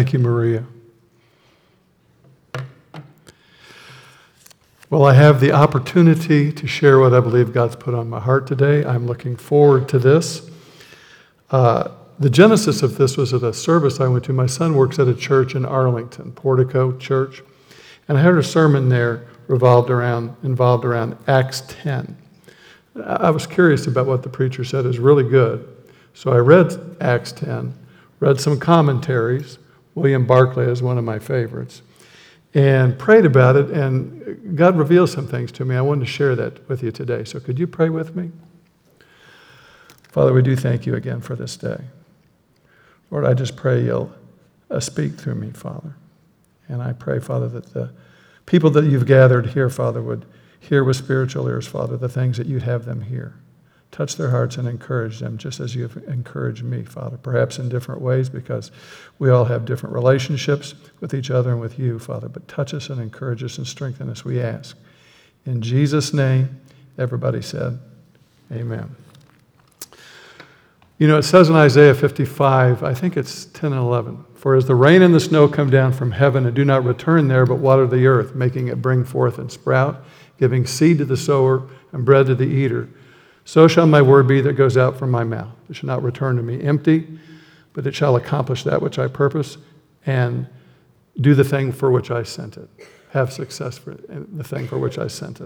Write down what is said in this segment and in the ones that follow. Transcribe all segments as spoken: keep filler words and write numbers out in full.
Thank you, Maria. Well, I have the opportunity to share what I believe God's put on my heart today. I'm looking forward to this. Uh, the genesis of this was at a service I went to. My son works at a church in Arlington, Portico Church, and I heard a sermon there revolved around, involved around Acts ten. I was curious about what the preacher said. It was really good. So I read Acts ten, read some commentaries. William Barclay is one of my favorites, and prayed about it, and God revealed some things to me. I wanted to share that with you today. So could you pray with me? Father, we do thank you again for this day. Lord, I just pray you'll uh, speak through me, Father. And I pray, Father, that the people that you've gathered here, Father, would hear with spiritual ears, Father, the things that you'd have them hear. Touch their hearts and encourage them just as you've encouraged me, Father, perhaps in different ways because we all have different relationships with each other and with you, Father. But touch us and encourage us and strengthen us, we ask. In Jesus' name, everybody said, amen. You know, it says in Isaiah fifty-five, I think it's ten and eleven, for as the rain and the snow come down from heaven and do not return there, but water the earth, making it bring forth and sprout, giving seed to the sower and bread to the eater, so shall my word be that goes out from my mouth. It shall not return to me empty, but it shall accomplish that which I purpose and do the thing for which I sent it. Have success for the thing for which I sent it.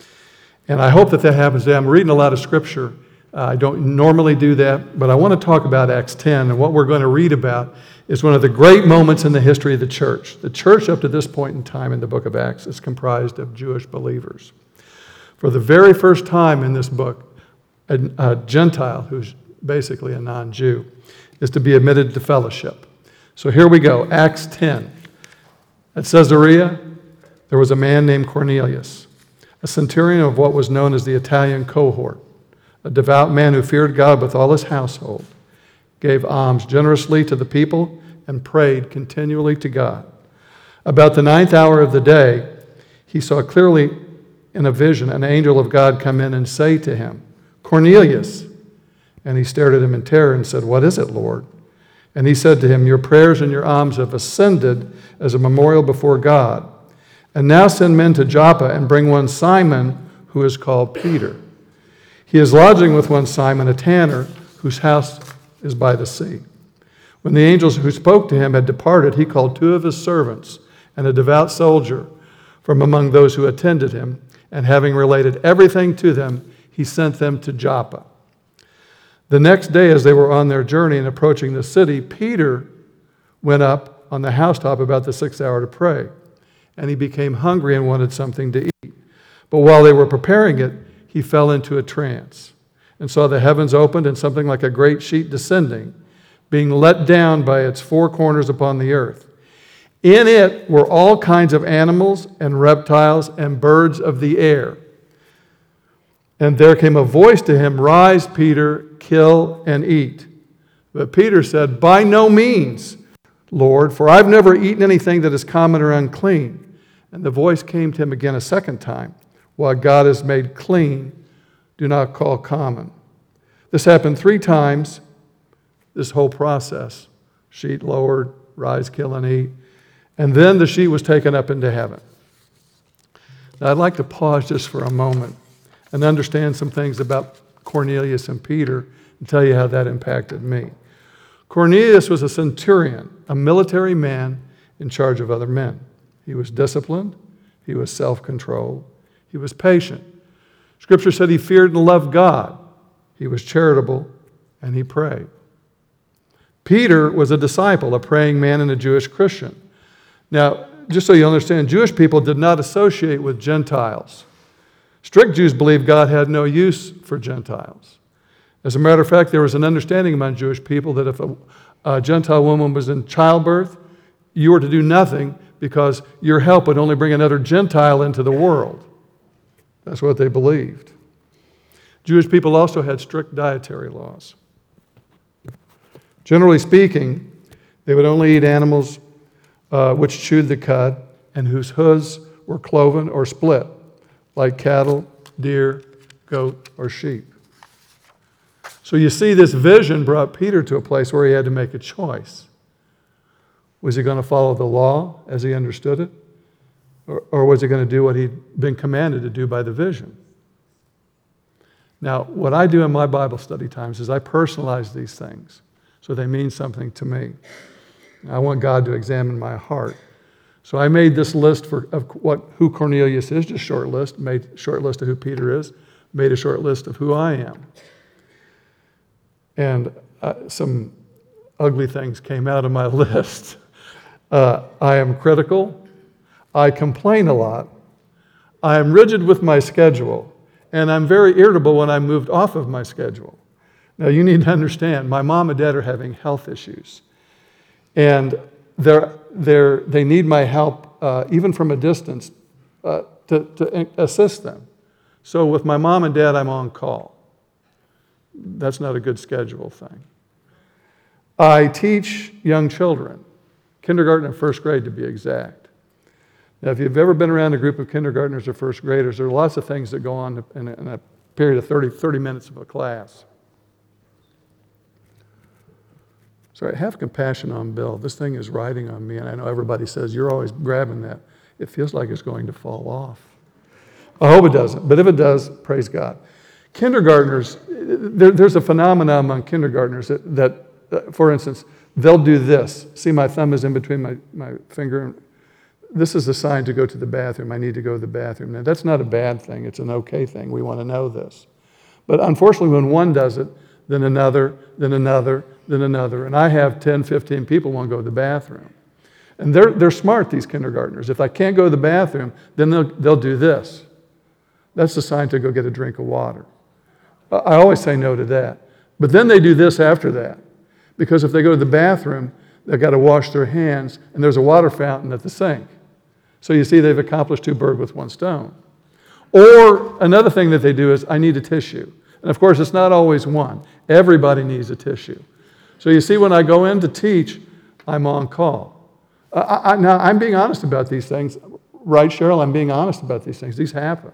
And I hope that that happens today. I'm reading a lot of scripture. Uh, I don't normally do that, but I want to talk about Acts ten, and what we're going to read about is one of the great moments in the history of the church. The church up to this point in time in the book of Acts is comprised of Jewish believers. For the very first time in this book, a, a Gentile, who's basically a non-Jew, is to be admitted to fellowship. So here we go, Acts ten. At Caesarea, there was a man named Cornelius, a centurion of what was known as the Italian cohort, a devout man who feared God with all his household, gave alms generously to the people, and prayed continually to God. About the ninth hour of the day, he saw clearly in a vision an angel of God come in and say to him, Cornelius. And he stared at him in terror and said, what is it, Lord? And he said to him, your prayers and your alms have ascended as a memorial before God. And now send men to Joppa and bring one Simon, who is called Peter. He is lodging with one Simon, a tanner, whose house is by the sea. When the angels who spoke to him had departed, he called two of his servants and a devout soldier from among those who attended him, and having related everything to them, he sent them to Joppa. The next day, as they were on their journey and approaching the city, Peter went up on the housetop about the sixth hour to pray, and he became hungry and wanted something to eat. But while they were preparing it, he fell into a trance and saw the heavens opened and something like a great sheet descending, being let down by its four corners upon the earth. In it were all kinds of animals and reptiles and birds of the air. And there came a voice to him, rise, Peter, kill and eat. But Peter said, by no means, Lord, for I've never eaten anything that is common or unclean. And the voice came to him again a second time, what God has made clean, do not call common. This happened three times, this whole process. Sheet lowered, rise, kill, and eat. And then the sheet was taken up into heaven. Now, I'd like to pause just for a moment and understand some things about Cornelius and Peter and tell you how that impacted me. Cornelius was a centurion, a military man in charge of other men. He was disciplined. He was self-controlled. He was patient. Scripture said he feared and loved God. He was charitable, and he prayed. Peter was a disciple, a praying man and a Jewish Christian. Now, just so you understand, Jewish people did not associate with Gentiles. Strict Jews believed God had no use for Gentiles. As a matter of fact, there was an understanding among Jewish people that if a, a Gentile woman was in childbirth, you were to do nothing because your help would only bring another Gentile into the world. That's what they believed. Jewish people also had strict dietary laws. Generally speaking, they would only eat animals uh, which chewed the cud and whose hooves were cloven or split, like cattle, deer, goat, or sheep. So you see, this vision brought Peter to a place where he had to make a choice. Was he going to follow the law as he understood it? Or, or was he going to do what he'd been commanded to do by the vision? Now, what I do in my Bible study times is I personalize these things so they mean something to me. I want God to examine my heart. So I made this list for of what who Cornelius is, just a short list, made a short list of who Peter is, made a short list of who I am. And uh, some ugly things came out of my list. Uh, I am critical. I complain a lot. I am rigid with my schedule. And I'm very irritable when I'm moved off of my schedule. Now, you need to understand, my mom and dad are having health issues. And they're, they're, they need my help, uh, even from a distance, uh, to, to assist them. So with my mom and dad, I'm on call. That's not a good schedule thing. I teach young children, kindergarten and first grade to be exact. Now, if you've ever been around a group of kindergartners or first graders, there are lots of things that go on in a, in a period of thirty, thirty minutes of a class. So have compassion on Bill. This thing is riding on me, and I know everybody says, you're always grabbing that. It feels like it's going to fall off. I hope it doesn't, but if it does, praise God. Kindergartners, there, there's a phenomenon among kindergartners that, that uh, for instance, they'll do this. See, my thumb is in between my, my finger and this is a sign to go to the bathroom. I need to go to the bathroom. Now, that's not a bad thing. It's an okay thing. We want to know this. But unfortunately, when one does it, then another, then another, then another. And I have ten, fifteen people want to go to the bathroom. And they're, they're smart, these kindergartners. If I can't go to the bathroom, then they'll, they'll do this. That's the sign to go get a drink of water. I always say no to that. But then they do this after that. Because if they go to the bathroom, they've got to wash their hands, and there's a water fountain at the sink. So you see, they've accomplished two birds with one stone. Or another thing that they do is, I need a tissue. And of course, it's not always one. Everybody needs a tissue. So you see, when I go in to teach, I'm on call. I, I, now, I'm being honest about these things. Right, Cheryl? I'm being honest about these things. These happen.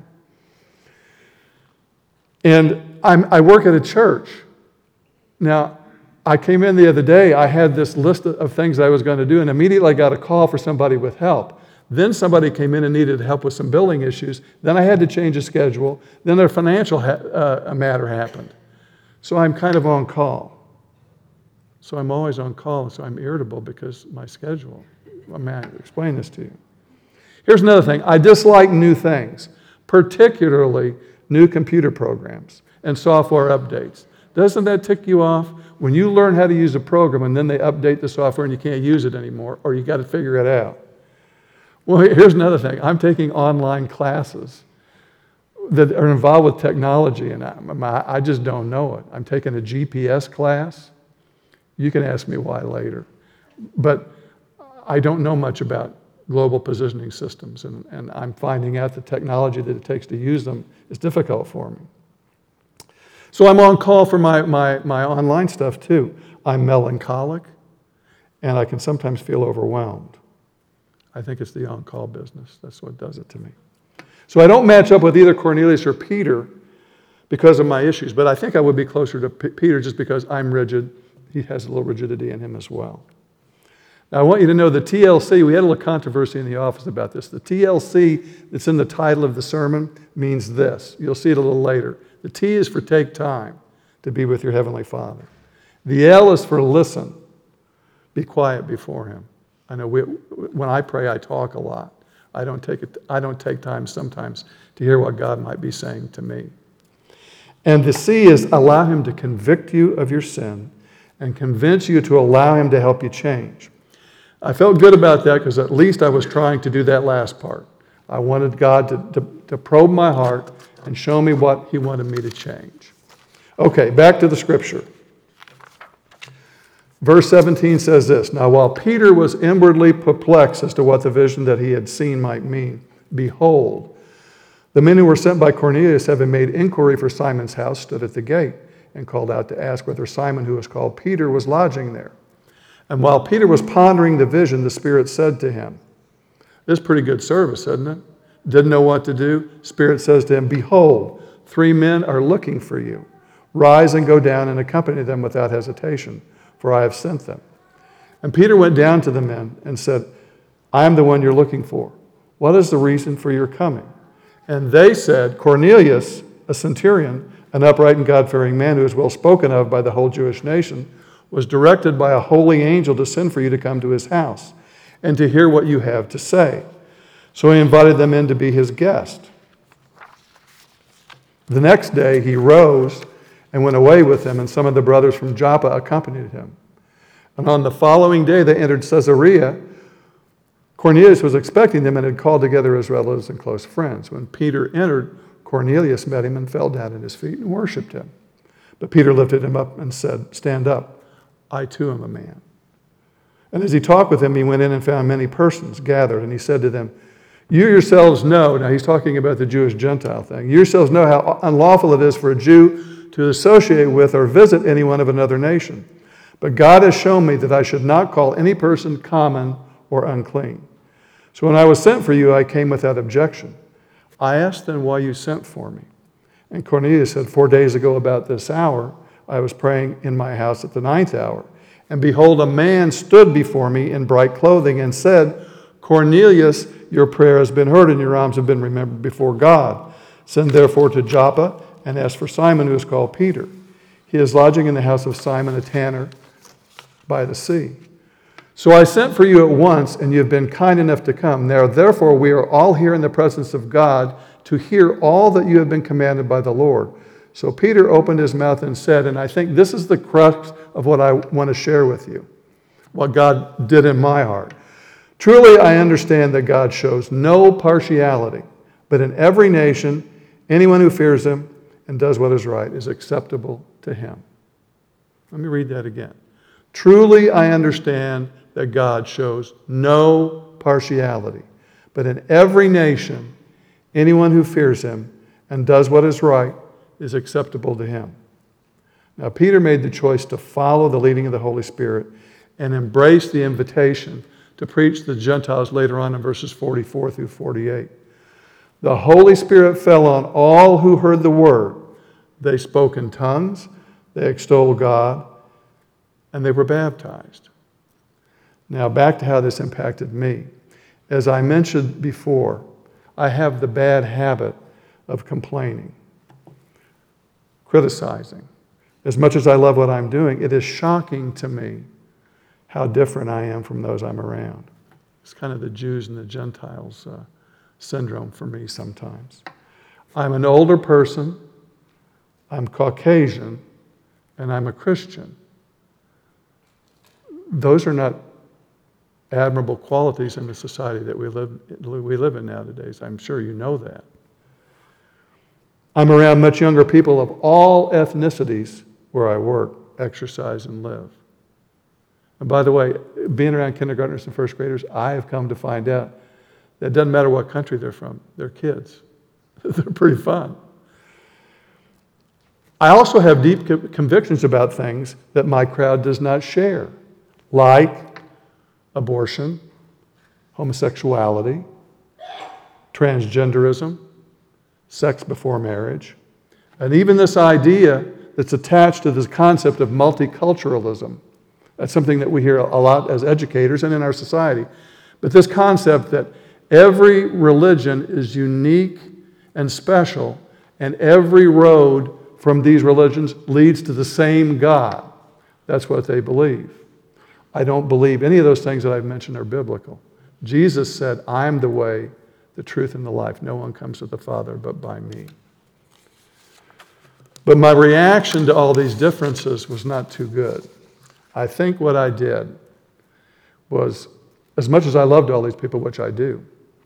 And I'm, I work at a church. Now, I came in the other day, I had this list of things I was going to do, and immediately I got a call for somebody with help. Then somebody came in and needed help with some billing issues. Then I had to change a schedule. Then a financial ha- uh, matter happened. So I'm kind of on call. So I'm always on call, so I'm irritable because my schedule. I mean, I explain this to you. Here's another thing. I dislike new things, particularly new computer programs and software updates. Doesn't that tick you off? When you learn how to use a program and then they update the software and you can't use it anymore, or you got to figure it out. Well, here's another thing. I'm taking online classes that are involved with technology, and I, I just don't know it. I'm taking a G P S class. You can ask me why later. But I don't know much about global positioning systems, and, and I'm finding out the technology that it takes to use them is difficult for me. So I'm on call for my, my, my online stuff too. I'm melancholic, and I can sometimes feel overwhelmed. I think it's the on-call business. That's what does it to me. So I don't match up with either Cornelius or Peter because of my issues, but I think I would be closer to P- Peter just because I'm rigid. He has a little rigidity in him as well. Now I want you to know the T L C, we had a little controversy in the office about this. The T L C that's in the title of the sermon means this. You'll see it a little later. The T is for take time to be with your Heavenly Father. The L is for listen. Be quiet before Him. I know we, when I pray, I talk a lot. I don't take it. I don't take time sometimes to hear what God might be saying to me. And the C is allow Him to convict you of your sin and convince you to allow Him to help you change. I felt good about that because at least I was trying to do that last part. I wanted God to, to, to probe my heart and show me what He wanted me to change. Okay, back to the scripture. Verse seventeen says this, now while Peter was inwardly perplexed as to what the vision that he had seen might mean, behold, the men who were sent by Cornelius, having made inquiry for Simon's house, stood at the gate and called out to ask whether Simon, who was called Peter, was lodging there. And while Peter was pondering the vision, the Spirit said to him, this is pretty good service, isn't it? Didn't know what to do. Spirit says to him, behold, three men are looking for you. Rise and go down and accompany them without hesitation, for I have sent them. And Peter went down to the men and said, I am the one you're looking for. What is the reason for your coming? And they said, Cornelius, a centurion, an upright and God-fearing man who is well spoken of by the whole Jewish nation, was directed by a holy angel to send for you to come to his house and to hear what you have to say. So he invited them in to be his guest. The next day he rose and went away with them, and some of the brothers from Joppa accompanied him. And on the following day they entered Caesarea. Cornelius was expecting them and had called together his relatives and close friends. When Peter entered, Cornelius met him and fell down at his feet and worshipped him. But Peter lifted him up and said, Stand up, I too am a man. And as he talked with him, he went in and found many persons gathered, and he said to them, You yourselves know, now he's talking about the Jewish-Gentile thing, you yourselves know how unlawful it is for a Jew to associate with or visit anyone of another nation. But God has shown me that I should not call any person common or unclean. So when I was sent for you, I came without objection. I asked them why you sent for me. And Cornelius said, Four days ago about this hour, I was praying in my house at the ninth hour. And behold, a man stood before me in bright clothing and said, Cornelius, your prayer has been heard and your alms have been remembered before God. Send therefore to Joppa and ask for Simon, who is called Peter. He is lodging in the house of Simon, a tanner by the sea. So I sent for you at once, and you have been kind enough to come. Now, therefore, we are all here in the presence of God to hear all that you have been commanded by the Lord. So Peter opened his mouth and said, and I think this is the crux of what I want to share with you, what God did in my heart. Truly, I understand that God shows no partiality, but in every nation, anyone who fears him and does what is right is acceptable to him. Let me read that again. Truly, I understand that God shows no partiality, but in every nation, anyone who fears him and does what is right is acceptable to him. Now, Peter made the choice to follow the leading of the Holy Spirit and embrace the invitation to preach to the Gentiles later on in verses forty-four through forty-eight. The Holy Spirit fell on all who heard the word. They spoke in tongues, they extolled God, and they were baptized. Now, back to how this impacted me. As I mentioned before, I have the bad habit of complaining, criticizing. As much as I love what I'm doing, it is shocking to me how different I am from those I'm around. It's kind of the Jews and the Gentiles uh, syndrome for me sometimes. I'm an older person, I'm Caucasian, and I'm a Christian. Those are not admirable qualities in the society that we live, we live in nowadays. I'm sure you know that. I'm around much younger people of all ethnicities where I work, exercise, and live. And by the way, being around kindergartners and first graders, I have come to find out that it doesn't matter what country they're from, they're kids. They're pretty fun. I also have deep co- convictions about things that my crowd does not share, like abortion, homosexuality, transgenderism, sex before marriage, and even this idea that's attached to this concept of multiculturalism. That's something that we hear a lot as educators and in our society. But this concept that every religion is unique and special, and every road from these religions leads to the same God. That's what they believe. I don't believe any of those things that I've mentioned are biblical. Jesus said, I'm the way, the truth, and the life. No one comes to the Father but by me. But my reaction to all these differences was not too good. I think what I did was, as much as I loved all these people, which I do,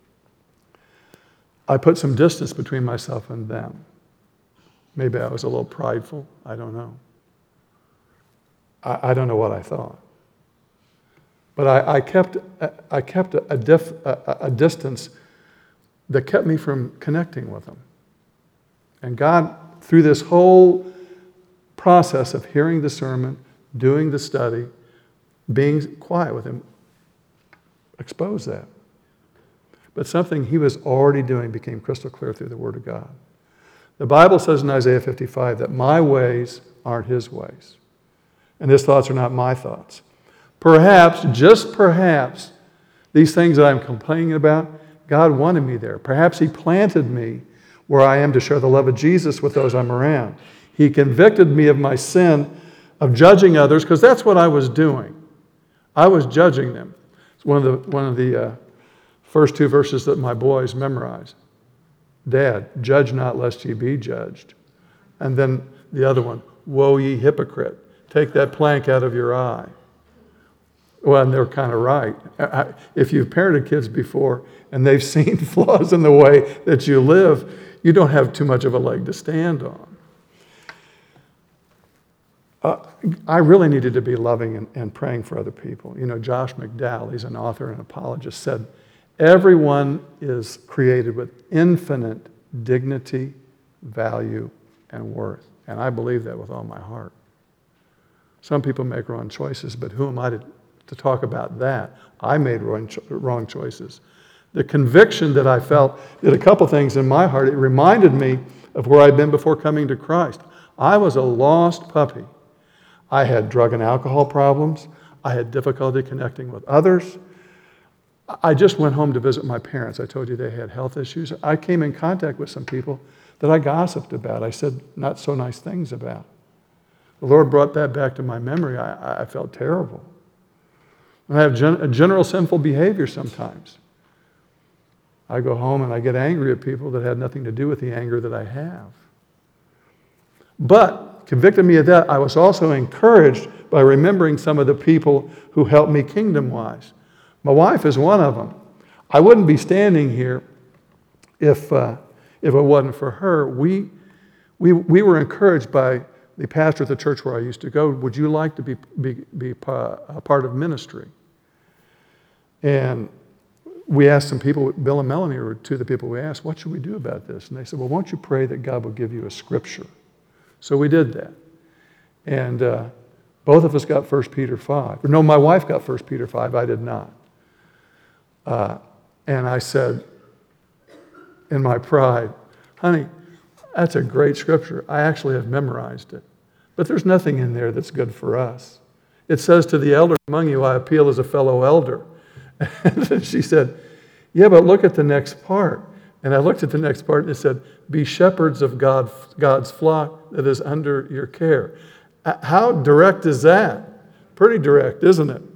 I put some distance between myself and them. Maybe I was a little prideful. I don't know. I, I don't know what I thought. But I, I kept, I kept a, diff, a, a distance that kept me from connecting with them. And God, through this whole process of hearing the sermon, doing the study, being quiet with him, exposed that. But something he was already doing became crystal clear through the Word of God. The Bible says in Isaiah fifty-five that my ways aren't his ways, and his thoughts are not my thoughts. Perhaps, just perhaps, these things that I'm complaining about, God wanted me there. Perhaps He planted me where I am to share the love of Jesus with those I'm around. He convicted me of my sin of judging others, because that's what I was doing. I was judging them. It's one of the, one of the uh, first two verses that my boys memorized. Dad, judge not lest ye be judged. And then the other one, woe ye hypocrite, take that plank out of your eye. Well, and they're kind of right. I, if you've parented kids before and they've seen flaws in the way that you live, you don't have too much of a leg to stand on. Uh, I really needed to be loving and, and praying for other people. You know, Josh McDowell, he's an author and apologist, said, everyone is created with infinite dignity, value, and worth. And I believe that with all my heart. Some people make wrong choices, but who am I to, to talk about that? I made wrong, cho- wrong choices. The conviction that I felt did a couple things in my heart. It reminded me of where I'd been before coming to Christ. I was a lost puppy. I had drug and alcohol problems. I had difficulty connecting with others. I just went home to visit my parents. I told you they had health issues. I came in contact with some people that I gossiped about. I said not so nice things about. The Lord brought that back to my memory. I, I felt terrible. I have gen- a general sinful behavior sometimes. I go home and I get angry at people that had nothing to do with the anger that I have. But convicted me of that, I was also encouraged by remembering some of the people who helped me kingdom-wise. My wife is one of them. I wouldn't be standing here if uh, if it wasn't for her. We, we, we were encouraged by the pastor at the church where I used to go. Would you like to be, be, be a part of ministry? And we asked some people, Bill and Melanie were two of the people we asked, what should we do about this? And they said, well, won't you pray that God will give you a scripture? So we did that. And uh, both of us got First Peter five. No, my wife got First Peter five. I did not. Uh, and I said, in my pride, honey, that's a great scripture. I actually have memorized it. But there's nothing in there that's good for us. It says, to the elder among you, I appeal as a fellow elder. And she said, yeah, but look at the next part. And I looked at the next part and it said, be shepherds of God, God's flock that is under your care. How direct is that? Pretty direct, isn't it?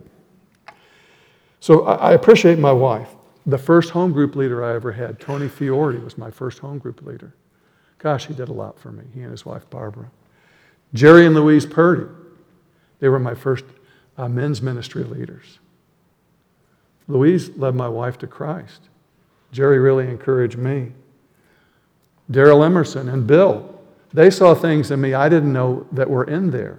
So I appreciate my wife. The first home group leader I ever had, Tony Fiorti, was my first home group leader. Gosh, he did a lot for me, he and his wife, Barbara. Jerry and Louise Purdy, they were my first uh, men's ministry leaders. Louise led my wife to Christ. Jerry really encouraged me. Daryl Emerson and Bill, they saw things in me I didn't know that were in there.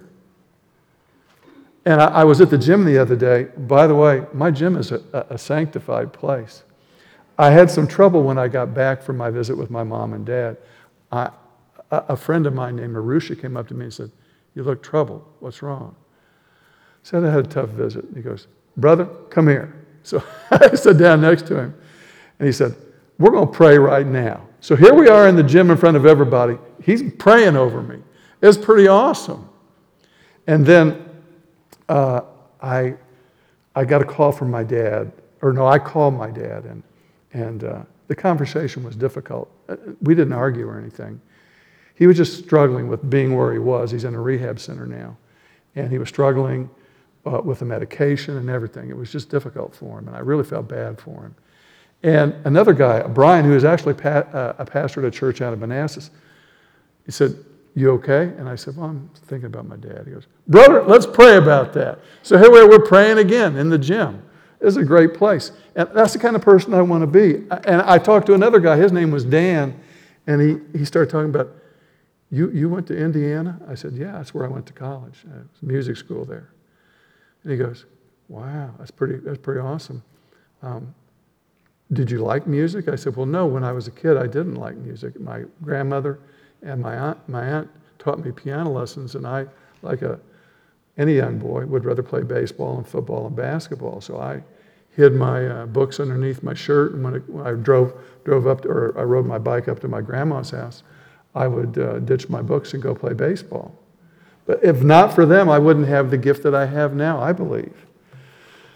And I, I was at the gym the other day. By the way, my gym is a, a sanctified place. I had some trouble when I got back from my visit with my mom and dad. I, a, a friend of mine named Marusha came up to me and said, you look troubled. What's wrong? I said, I had a tough visit. He goes, brother, come here. So I sat down next to him. And he said, we're going to pray right now. So here we are in the gym in front of everybody. He's praying over me. It's pretty awesome. And then uh, I, I got a call from my dad. Or no, I called my dad. And, and uh, the conversation was difficult. We didn't argue or anything. He was just struggling with being where he was. He's in a rehab center now. And he was struggling uh, with the medication and everything. It was just difficult for him. And I really felt bad for him. And another guy, Brian, who is actually pa- uh, a pastor at a church out of Manassas, he said, you okay? And I said, well, I'm thinking about my dad. He goes, brother, let's pray about that. So here we are, we're praying again in the gym. It's a great place. And that's the kind of person I want to be. And I talked to another guy, his name was Dan, and he, he started talking about, you, you went to Indiana? I said, yeah, that's where I went to college. It was music school there. And he goes, wow, that's pretty, that's pretty awesome. Um, Did you like music? I said, well, no, when I was a kid, I didn't like music. My grandmother and my aunt, my aunt taught me piano lessons, and I, like a, any young boy, would rather play baseball and football and basketball. So I hid my uh, books underneath my shirt, and when, it, when I drove drove up, to, or I rode my bike up to my grandma's house, I would uh, ditch my books and go play baseball. But if not for them, I wouldn't have the gift that I have now, I believe.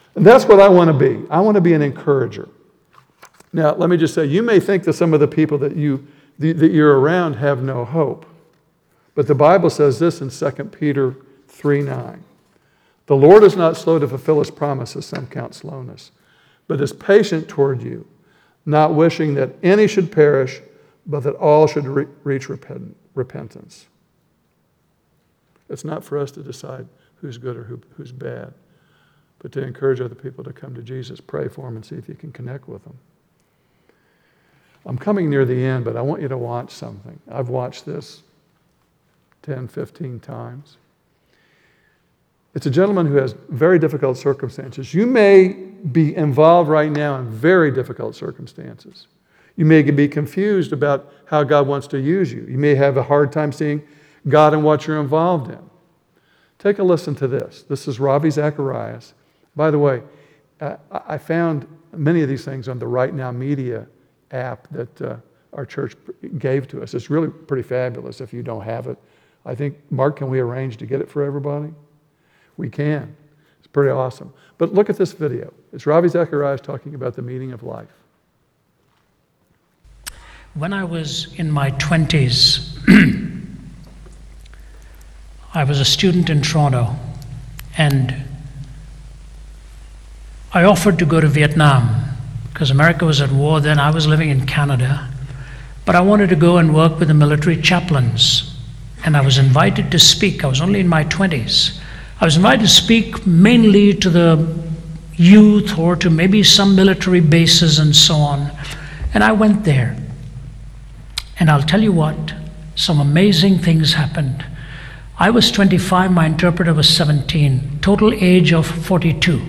And that's what I want to be. I want to be an encourager. Now, let me just say, you may think that some of the people that, you, that you're around have no hope. But the Bible says this in Second Peter three nine. The Lord is not slow to fulfill his promise, as some count slowness, but is patient toward you, not wishing that any should perish, but that all should re- reach repent- repentance. It's not for us to decide who's good or who, who's bad, but to encourage other people to come to Jesus, pray for them, and see if you can connect with them. I'm coming near the end, but I want you to watch something. I've watched this ten, fifteen times. It's a gentleman who has very difficult circumstances. You may be involved right now in very difficult circumstances. You may be confused about how God wants to use you. You may have a hard time seeing God in what you're involved in. Take a listen to this. This is Ravi Zacharias. By the way, uh, I found many of these things on the Right Now Media app that uh, our church gave to us. It's really pretty fabulous if you don't have it. I think, Mark, can we arrange to get it for everybody? We can. It's pretty awesome. But look at this video. It's Ravi Zacharias talking about the meaning of life. When I was in my twenties, I was a student in Toronto, and I offered to go to Vietnam because America was at war then. I was living in Canada, but I wanted to go and work with the military chaplains, and I was invited to speak. I was only in my twenties. I was invited to speak mainly to the youth or to maybe some military bases and so on, and I went there. And I'll tell you what, some amazing things happened. I was twenty-five, my interpreter was seventeen, total age of forty-two.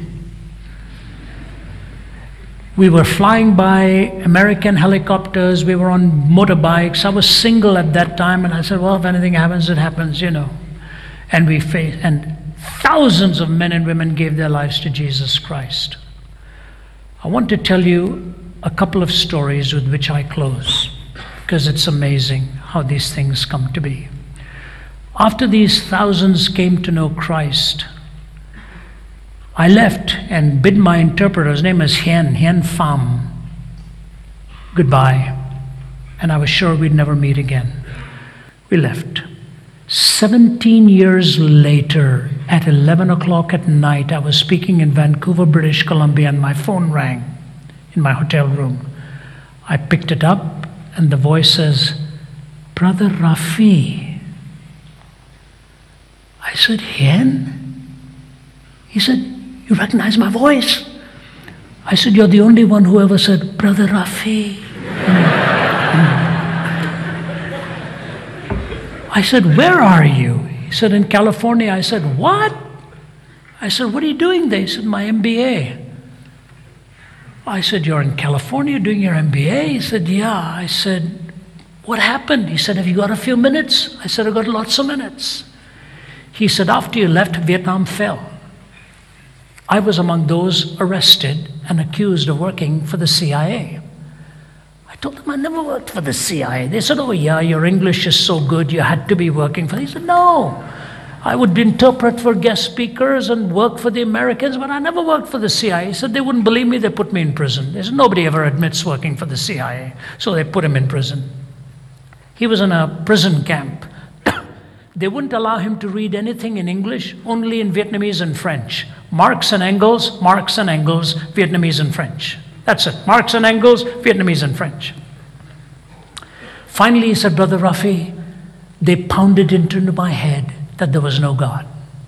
We were flying by American helicopters, we were on motorbikes. I was single at that time, and I said, well, if anything happens, it happens, you know. And we faced, and thousands of men and women gave their lives to Jesus Christ. I want to tell you a couple of stories with which I close, because it's amazing how these things come to be. After these thousands came to know Christ, I left and bid my interpreter, his name is Hien, Hien Pham, goodbye. And I was sure we'd never meet again. We left. seventeen years later, at eleven o'clock at night, I was speaking in Vancouver, British Columbia, and my phone rang in my hotel room. I picked it up, and the voice says, Brother Rafi. I said, Hien? He said, you recognize my voice? I said, you're the only one who ever said, Brother Rafi. I said, where are you? He said, in California. I said, what? I said, what are you doing there? He said, my M B A. I said, you're in California doing your M B A? He said, yeah. I said, what happened? He said, have you got a few minutes? I said, I've got lots of minutes. He said, after you left, Vietnam fell. I was among those arrested and accused of working for the C I A. I told them I never worked for the C I A. They said, oh yeah, your English is so good, you had to be working for them. He said, no. I would interpret for guest speakers and work for the Americans, but I never worked for the C I A. He said they wouldn't believe me, they put me in prison. They said nobody ever admits working for the C I A, so they put him in prison. He was in a prison camp. They wouldn't allow him to read anything in English, only in Vietnamese and French. Marx and Engels, Marx and Engels, Vietnamese and French. That's it, Marx and Engels, Vietnamese and French. Finally he said, Brother Rafi, they pounded into my head that there was no God.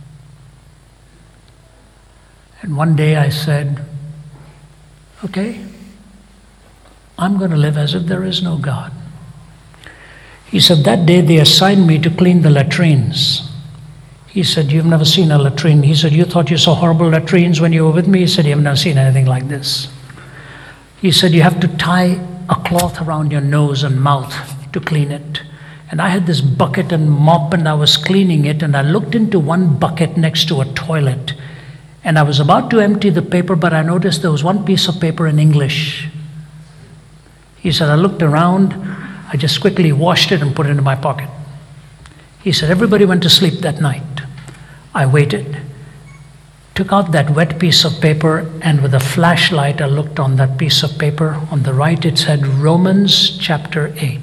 And one day I said, okay, I'm going to live as if there is no God. He said, that day they assigned me to clean the latrines. He said, you've never seen a latrine. He said, you thought you saw horrible latrines when you were with me? He said, you've never seen anything like this. He said, you have to tie a cloth around your nose and mouth to clean it. And I had this bucket and mop, and I was cleaning it, and I looked into one bucket next to a toilet, and I was about to empty the paper, but I noticed there was one piece of paper in English. He said, I looked around, I just quickly washed it and put it into my pocket. He said, everybody went to sleep that night. I waited. took out that wet piece of paper, and with a flashlight I looked on that piece of paper. On the right it said Romans chapter eight.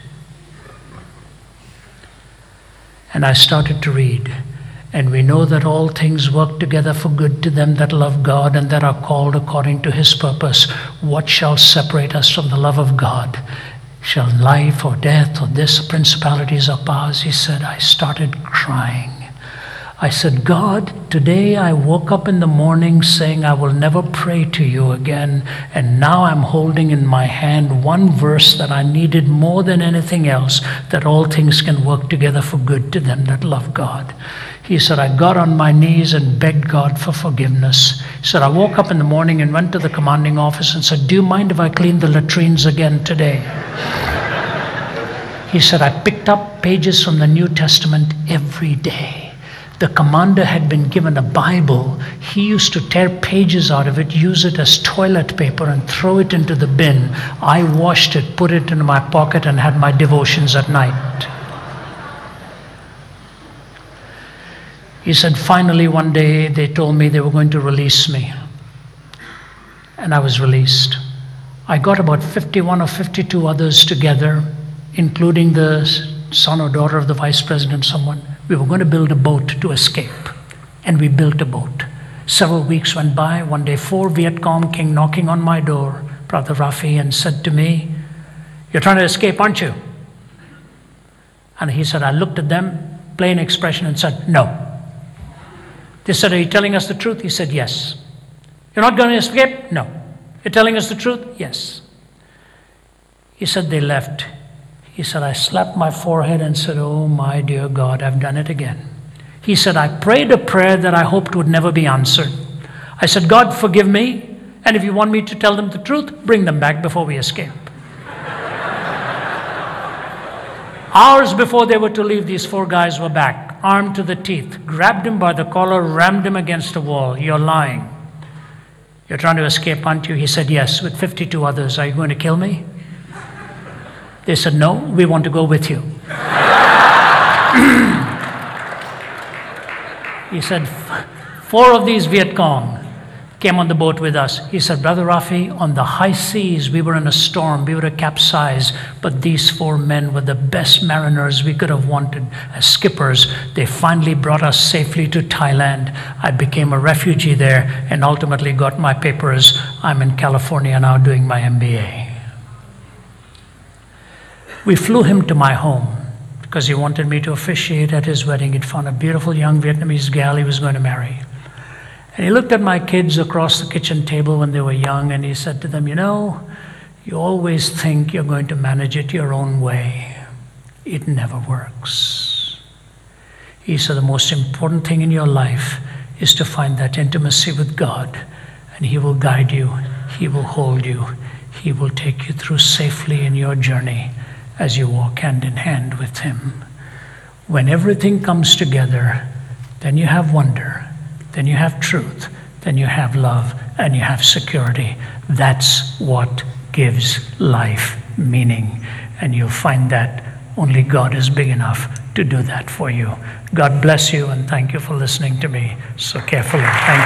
And I started to read. And we know that all things work together for good to them that love God and that are called according to his purpose. What shall separate us from the love of God? Shall life or death or this, principalities or powers? He said, I started crying. I said, God, today I woke up in the morning saying I will never pray to you again, and now I'm holding in my hand one verse that I needed more than anything else, that all things can work together for good to them that love God. He said, I got on my knees and begged God for forgiveness. He said, I woke up in the morning and went to the commanding office and said, do you mind if I clean the latrines again today? He said, I picked up pages from the New Testament every day. The commander had been given a Bible. He used to tear pages out of it, use it as toilet paper, and throw it into the bin. I washed it, put it into my pocket, and had my devotions at night. He said, finally one day they told me they were going to release me. And I was released. I got about fifty-one or fifty-two others together, including the son or daughter of the vice president, someone. We were going to build a boat to escape, and we built a boat. Several weeks went by. One day, four Viet Cong came knocking on my door, Brother Rafi, and said to me, you're trying to escape, aren't you? And he said, I looked at them, plain expression, and said, no. They said, are you telling us the truth? He said, yes. You're not going to escape? No. You're telling us the truth? Yes. He said, they left. He said, I slapped my forehead and said, oh my dear God, I've done it again. He said, I prayed a prayer that I hoped would never be answered. I said, God, forgive me, and if you want me to tell them the truth, bring them back before we escape. Hours before they were to leave, these four guys were back, armed to the teeth, grabbed him by the collar, rammed him against a wall. You're lying. You're trying to escape, aren't you? He said, yes, with fifty-two others. Are you going to kill me? They said, no, we want to go with you. He said, four of these Viet Cong came on the boat with us. He said, Brother Rafi, on the high seas, we were in a storm, we were to capsize, but these four men were the best mariners we could have wanted as skippers. They finally brought us safely to Thailand. I became a refugee there and ultimately got my papers. I'm in California now doing my M B A. We flew him to my home because he wanted me to officiate at his wedding. He'd found a beautiful young Vietnamese gal he was going to marry. And he looked at my kids across the kitchen table when they were young, and he said to them, you know, you always think you're going to manage it your own way. It never works. He said, the most important thing in your life is to find that intimacy with God, and he will guide you, he will hold you, he will take you through safely in your journey as you walk hand in hand with him. When everything comes together, then you have wonder, then you have truth, then you have love, and you have security. That's what gives life meaning. And you'll find that only God is big enough to do that for you. God bless you, and thank you for listening to me so carefully. Thank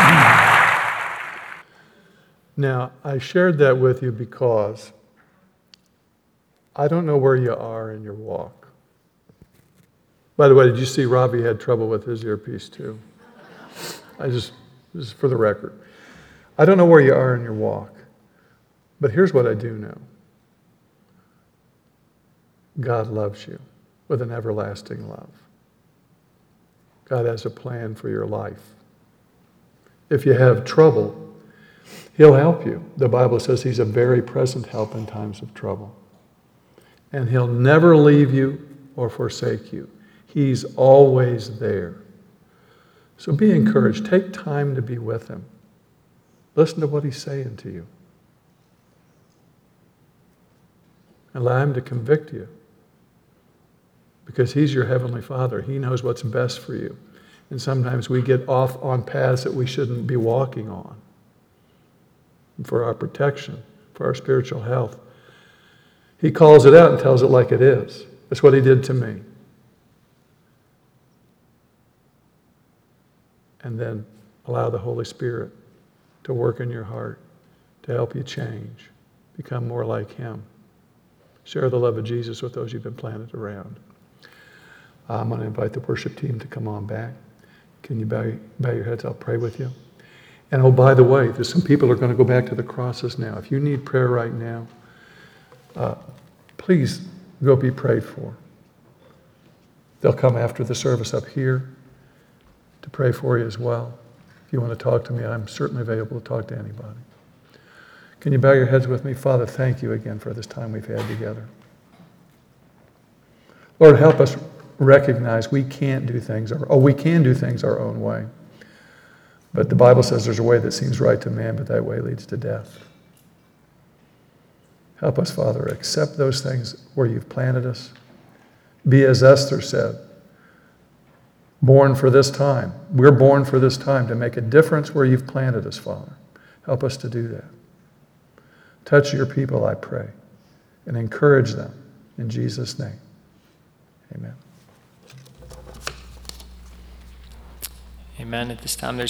you. Now, I shared that with you because I don't know where you are in your walk. By the way, did you see Robbie had trouble with his earpiece too? I just, this is for the record. I don't know where you are in your walk, but here's what I do know. God loves you with an everlasting love. God has a plan for your life. If you have trouble, he'll help you. The Bible says he's a very present help in times of trouble. And he'll never leave you or forsake you. He's always there. So be encouraged. Take time to be with him. Listen to what he's saying to you. Allow him to convict you. Because he's your heavenly Father. He knows what's best for you. And sometimes we get off on paths that we shouldn't be walking on. And for our protection, for our spiritual health. He calls it out and tells it like it is. That's what he did to me. And then allow the Holy Spirit to work in your heart, to help you change, become more like Him. Share the love of Jesus with those you've been planted around. I'm going to invite the worship team to come on back. Can you bow, bow your heads? I'll pray with you. And oh, by the way, there's some people who are going to go back to the crosses now. If you need prayer right now, uh, please go be prayed for. They'll come after the service up here to pray for you as well. If you want to talk to me, I'm certainly available to talk to anybody. Can you bow your heads with me? Father, thank you again for this time we've had together. Lord, help us recognize we can't do things, or oh, we can do things our own way. But the Bible says there's a way that seems right to man, but that way leads to death. Help us, Father, accept those things where you've planted us. Be as Esther said, born for this time. We're born for this time to make a difference where you've planted us, Father. Help us to do that. Touch your people, I pray, and encourage them in Jesus' name. Amen. Amen. At this time, there's